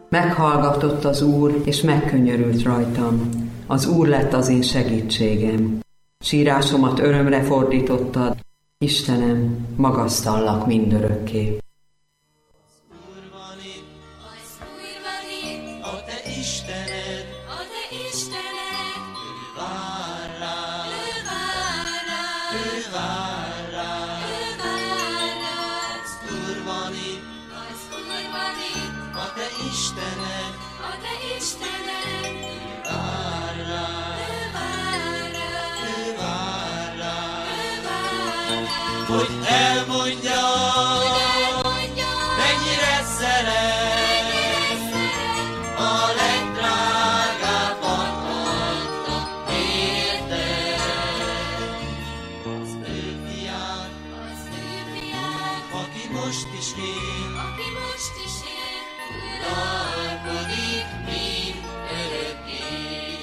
Meghallgatott az Úr, és megkönyörült rajtam. Az Úr lett az én segítségem. Sírásomat örömre fordítottad. Istenem, magasztallak mindörökké. Hogy elmondja, mennyire szeret, a legdrágábbat adta érte. Az ő fiát, aki most is él, uralkodik mind örökké.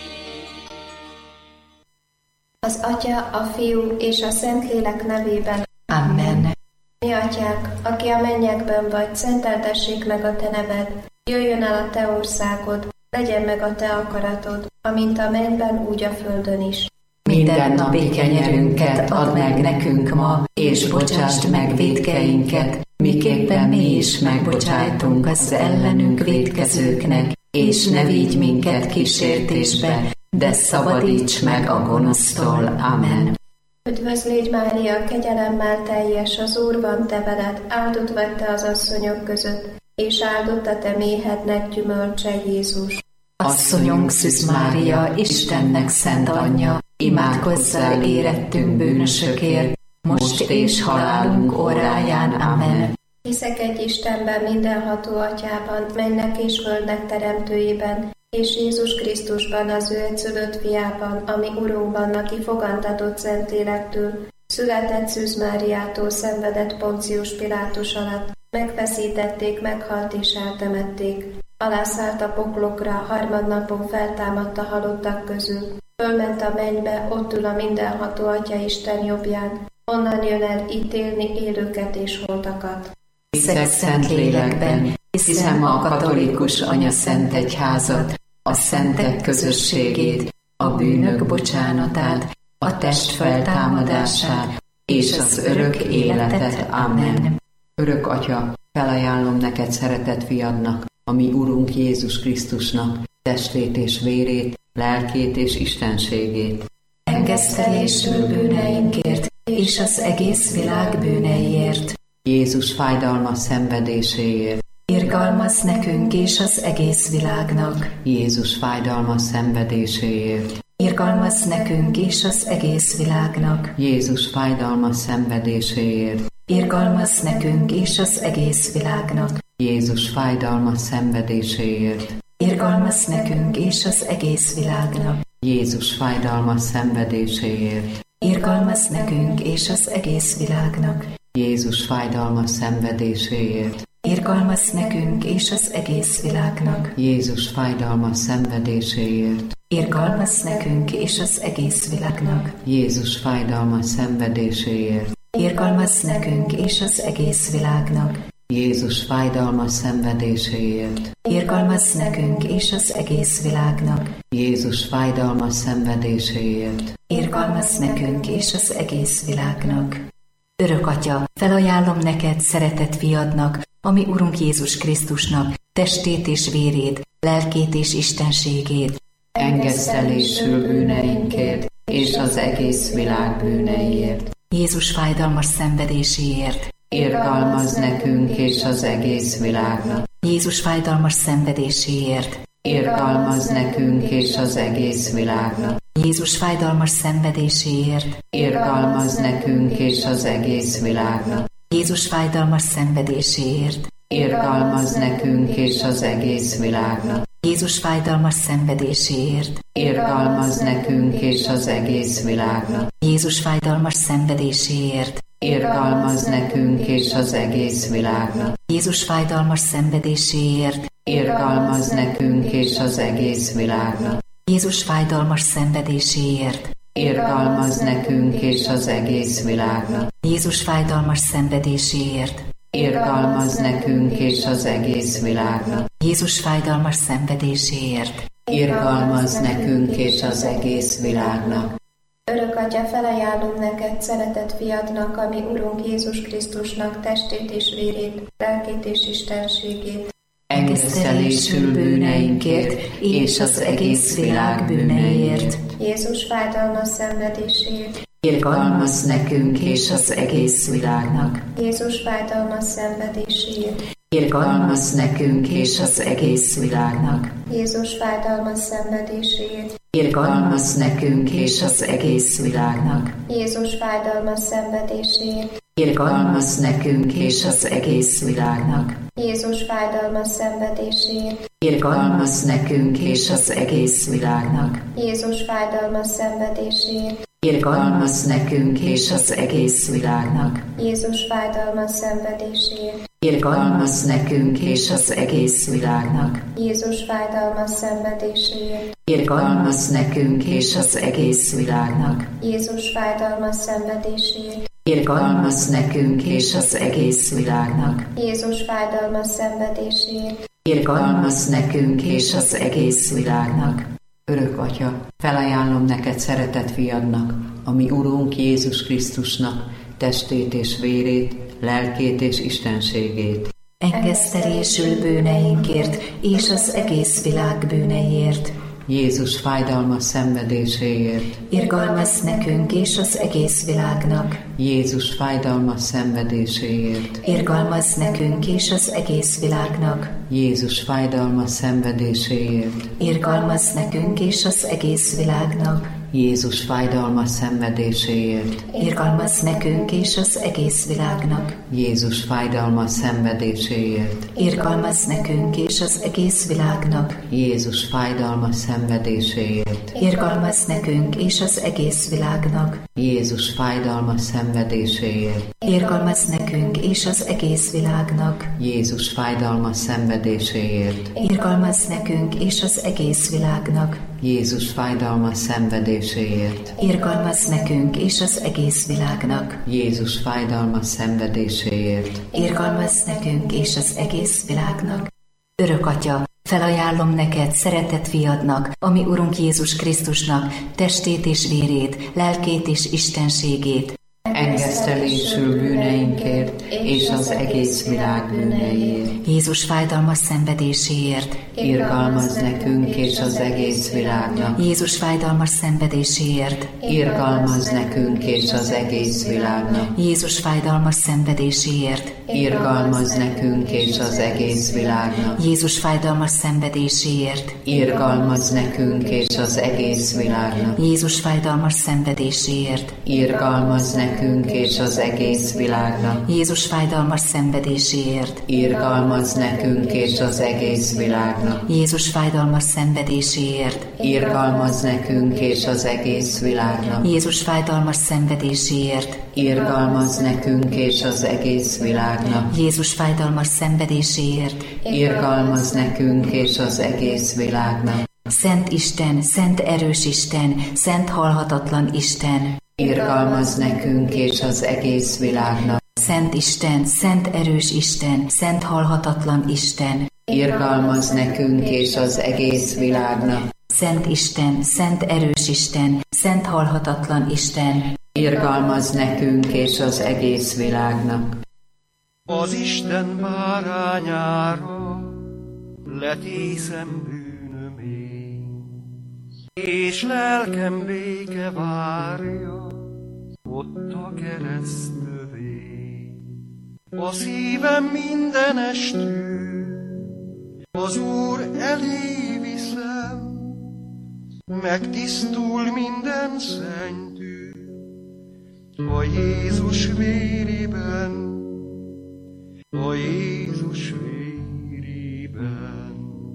Az Atya, a Fiú és a Szentlélek nevében. Amen. Mi atyánk, aki a mennyekben vagy, szenteltessék meg a te neved, jöjjön el a te országod, legyen meg a te akaratod, amint a mennyben, úgy a földön is. Minden napi kenyerünket add meg nekünk ma, és bocsásd meg vétkeinket, miképpen mi is megbocsájtunk az ellenünk vétkezőknek, és ne vigy minket kísértésbe, de szabadíts meg a gonosztól. Amen. Üdvözlégy Mária, kegyelemmel teljes, az Úr van te veled, áldott vagy te az asszonyok között, és áldott a te méhednek gyümölcse, Jézus. Asszonyunk Szűz Mária, Istennek szent anyja, imádkozzál érettünk bűnösökért, most és halálunk óráján. Amen. Hiszek egy Istenben, mindenható Atyában, mennek és földnek teremtőjében, és Jézus Krisztusban, az ő egyszülött fiában, ami Urunkban, aki fogantatott Szentlélektől, született Szűz Máriától, szenvedett Poncius Pilátus alatt, megfeszítették, meghalt és eltemették. Alászállt a poklokra, harmadnapon feltámadt a halottak közül. Fölment a mennybe, ott ül a mindenható Atya Isten jobbján. Onnan jön el ítélni élőket és holtakat. Hiszek szent lélekben, hiszem a katolikus anyaszentegyházat, a szentek közösségét, a bűnök bocsánatát, a test feltámadását és az örök életet. Amen. Örök Atya, felajánlom neked szeretett fiadnak, a mi Urunk Jézus Krisztusnak, testét és vérét, lelkét és istenségét. Engesztelésül bűneinkért és az egész világ bűneiért. Jézus fájdalmas szenvedéséért. Irgalmazz nekünk és az egész világnak. Jézus fájdalmas szenvedéséért. Irgalmazz nekünk és az egész világnak. Jézus fájdalmas szenvedéséért. Irgalmazz nekünk és az egész világnak. Jézus fájdalmas szenvedéséért. Irgalmazz nekünk és az egész világnak. Jézus fájdalmas szenvedéséért. Irgalmazz nekünk és az egész világnak. Jézus fájdalmas szenvedéséért. Irgalmazz nekünk és az egész világnak. Jézus fájdalmas szenvedéséért. Irgalmazz nekünk és az egész világnak. Jézus fájdalmas szenvedéséért. Irgalmazz nekünk és az egész világnak. Jézus fájdalmas szenvedéséért. Irgalmazz nekünk és az egész világnak. Jézus fájdalmas szenvedéséért. Irgalmazz nekünk és az egész világnak. Örök Atya, felajánlom neked szeretett fiadnak, ami Urunk Jézus Krisztusnak, testét és vérét, lelkét és istenségét. Engesztelésül bűneinkért és az egész világ bűneiért. Jézus fájdalmas szenvedéséért. Irgalmazz nekünk és az egész világnak. Jézus fájdalmas szenvedéséért. Irgalmazz nekünk és az egész világnak. Jézus fájdalmas szenvedéséért. Irgalmazz nekünk és az egész világnak. Jézus fájdalmas szenvedéséért. Irgalmazz nekünk és az egész világnak. Jézus fájdalmas szenvedéséért. Irgalmazz nekünk és az egész világnak. Jézus fájdalmas szenvedéséért. Irgalmazz nekünk és az egész világnak. Jézus fájdalmas szenvedéséért. Irgalmazz nekünk és az egész világnak. Jézus fájdalmas szenvedéséért. Irgalmazz nekünk és az egész világnak. Jézus fájdalmas szenvedéséért. irgalmazz nekünk és az egész világnak. Jézus fájdalmas szenvedéséért, Irgalmazz nekünk és az egész világnak. Örök Atya, felajánlom neked szeretett fiadnak, ami Urunk Jézus Krisztusnak testét és vérét, lelkét és istenségét. Engesztelésül bűneinkért és az egész világ bűneiért. Jézus fájdalmas szenvedéséért. Irgalmazz nekünk és az egész világnak. Jézus fájdalmas szenvedéséért. Irgalmazz nekünk és az egész világnak. Jézus fájdalmas szenvedéséért. Irgalmazz nekünk és az egész világnak. Jézus fájdalmas szenvedéséért. Irgalmazz nekünk és az egész világnak. Jézus fájdalmas szenvedéséért. Irgalmazz nekünk és az egész világnak. Jézus fájdalmas szenvedéséért. Irgalmazz nekünk és az egész világnak. Jézus fájdalmas szenvedéséért. Irgalmazz nekünk és az egész világnak. Jézus fájdalmas szenvedéséért. Irgalmazz nekünk és az egész világnak. Jézus fájdalmas szenvedéséért. Irgalmazz nekünk és az egész világnak. Jézus fájdalmas szenvedéséért. Irgalmazz nekünk és az egész világnak. Örök Atya, felajánlom neked szeretett fiadnak, ami Urunk Jézus Krisztusnak testét és vérét, lelkét és istenségét. engesztelésül bűneinkért és az egész világ bűneiért. Jézus fájdalmas szenvedéséért. Irgalmazz nekünk és az egész világnak. Jézus fájdalmas szenvedéséért. Irgalmazz nekünk és az egész világnak. Jézus fájdalmas szenvedéséért. Irgalmazz nekünk és az egész világnak. Jézus fájdalmas szenvedéséért. Irgalmazz nekünk és az egész világnak. Jézus fájdalmas szenvedéséért. Irgalmazz nekünk és az egész világnak. Jézus fájdalmas szenvedéséért. Irgalmazz nekünk és az egész világnak. Jézus fájdalmas szenvedéséért. Irgalmazz nekünk és az egész világnak. Jézus fájdalmas szenvedéséért. Irgalmazz nekünk és az egész világnak. Jézus fájdalmas szenvedéséért. Irgalmazz nekünk és az egész világnak. Jézus fájdalmas szenvedéséért. Irgalmazz nekünk és az egész világnak. Örök Atya, felajánlom neked szeretett fiadnak, ami Urunk Jézus Krisztusnak testét és vérét, lelkét és istenségét, engesztelésül bűneinkért és az egész világ bűneiért. Jézus fájdalmas szenvedéséért, Irgalmazz nekünk és az egész világnak. Jézus fájdalmas szenvedéséért, Irgalmazz nekünk és az egész világnak. Jézus fájdalmas szenvedéséért, Irgalmazz nekünk és az egész világnak. Jézus fájdalmas szenvedéséért, Irgalmazz nekünk és az egész világnak. Jézus fájdalmas szenvedéséért, Irgalmazz nekünk és az egész világnak. Jézus fájdalmas szenvedéséért, Irgalmazz nekünk és az egész világnak. Jézus fájdalmas szenvedéséért, Irgalmazz nekünk és az egész világnak. Jézus fájdalmas szenvedéséért, Irgalmazz nekünk és az egész világnak. Jézus fájdalmas szenvedéséért, Irgalmazz nekünk és az egész világnak. Szent Isten, szent erős Isten, szent halhatatlan Isten, Irgalmazz nekünk és az egész világnak. Szent Isten, szent erős Isten, szent halhatatlan Isten, Irgalmazz nekünk és az egész világnak. Szent Isten, szent erős Isten, szent halhatatlan Isten, Irgalmazz nekünk és az egész világnak. Az Isten bárányára letészem bűnömét, és lelkem béke várja ott a keresztövét. A szívem mindenestül az Úr elé viszem, megtisztul minden szentű a Jézus vérében, a Jézus vérében.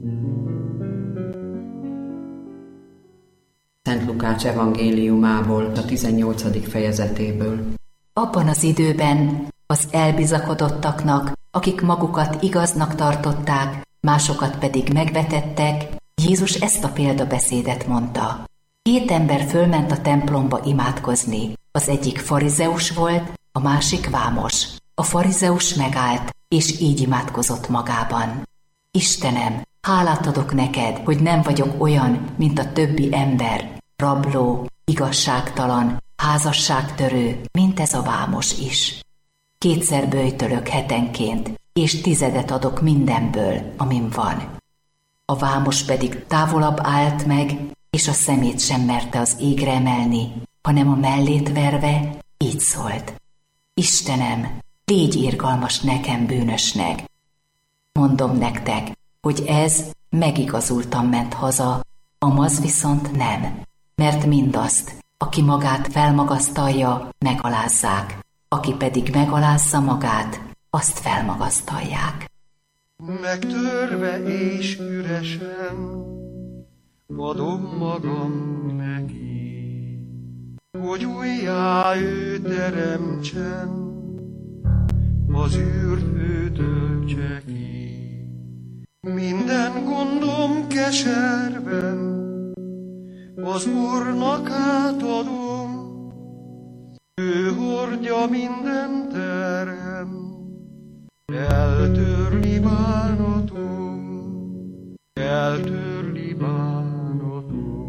Szent Lukács evangéliumából, a 18. fejezetéből. Abban az időben az elbizakodottaknak, akik magukat igaznak tartották, másokat pedig megvetettek, Jézus ezt a példabeszédet mondta. 2 ember fölment a templomba imádkozni. Az egyik farizeus volt, a másik vámos. A farizeus megállt, és így imádkozott magában. Istenem, hálát adok neked, hogy nem vagyok olyan, mint a többi ember, rabló, igazságtalan, házasságtörő, mint ez a vámos is. 2-szer böjtölök hetenként, és 10 adok mindenből, amin van. A vámos pedig távolabb állt meg, és a szemét sem merte az égre emelni, hanem a mellét verve így szólt. Istenem, légy irgalmas nekem, bűnösnek. Mondom nektek, hogy ez megigazultan ment haza, amaz viszont nem, mert mindazt, aki magát felmagasztalja, megalázzák, aki pedig megalázza magát, azt felmagasztalják. Megtörve és üresen adom magam neki, hogy újjá ő teremtsen, az űrt ő töltse ki. Minden gondom keserben az Úrnak átadom, ő hordja minden terhem, eltörli bánatom, eltörli bánatom.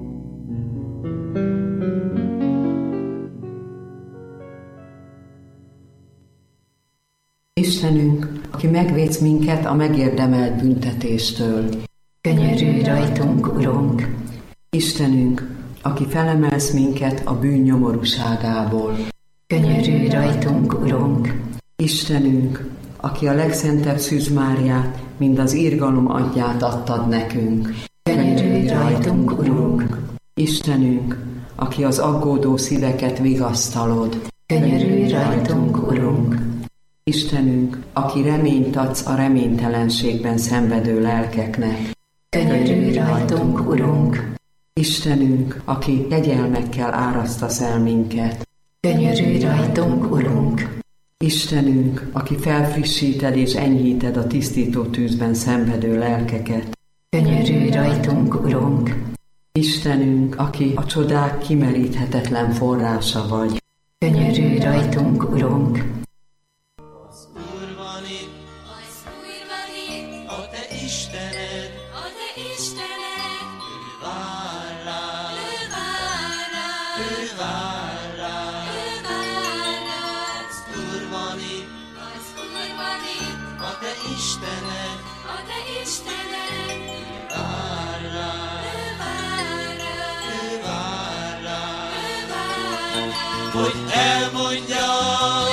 Istenünk, aki megvédsz minket a megérdemelt büntetéstől. Könyörülj rajtunk, Urunk! Istenünk, aki felemelsz minket a bűn nyomorúságából. Könyörülj rajtunk, Urunk! Istenünk, aki a legszentebb Szűz Máriát, mind az irgalom atyját adtad nekünk. Könyörülj rajtunk, Urunk! Istenünk, aki az aggódó szíveket vigasztalod. Könyörülj rajtunk, Urunk! Istenünk, aki reményt adsz a reménytelenségben szenvedő lelkeknek. Könyörülj rajtunk, Urunk! Istenünk, aki kegyelmekkel árasztasz el minket. Könyörülj rajtunk, Urunk! Istenünk, aki felfrissíted és enyhíted a tisztító tűzben szenvedő lelkeket. Könyörülj rajtunk, Urunk! Istenünk, aki a csodák kimeríthetetlen forrása vagy. Könyörülj rajtunk, Urunk! Az Úr van itt, a te Istened, ő vár rád, ő vár rád. Az Úr van itt, a te Istened, ő vár rád, ő vár rád. Hogy elmondja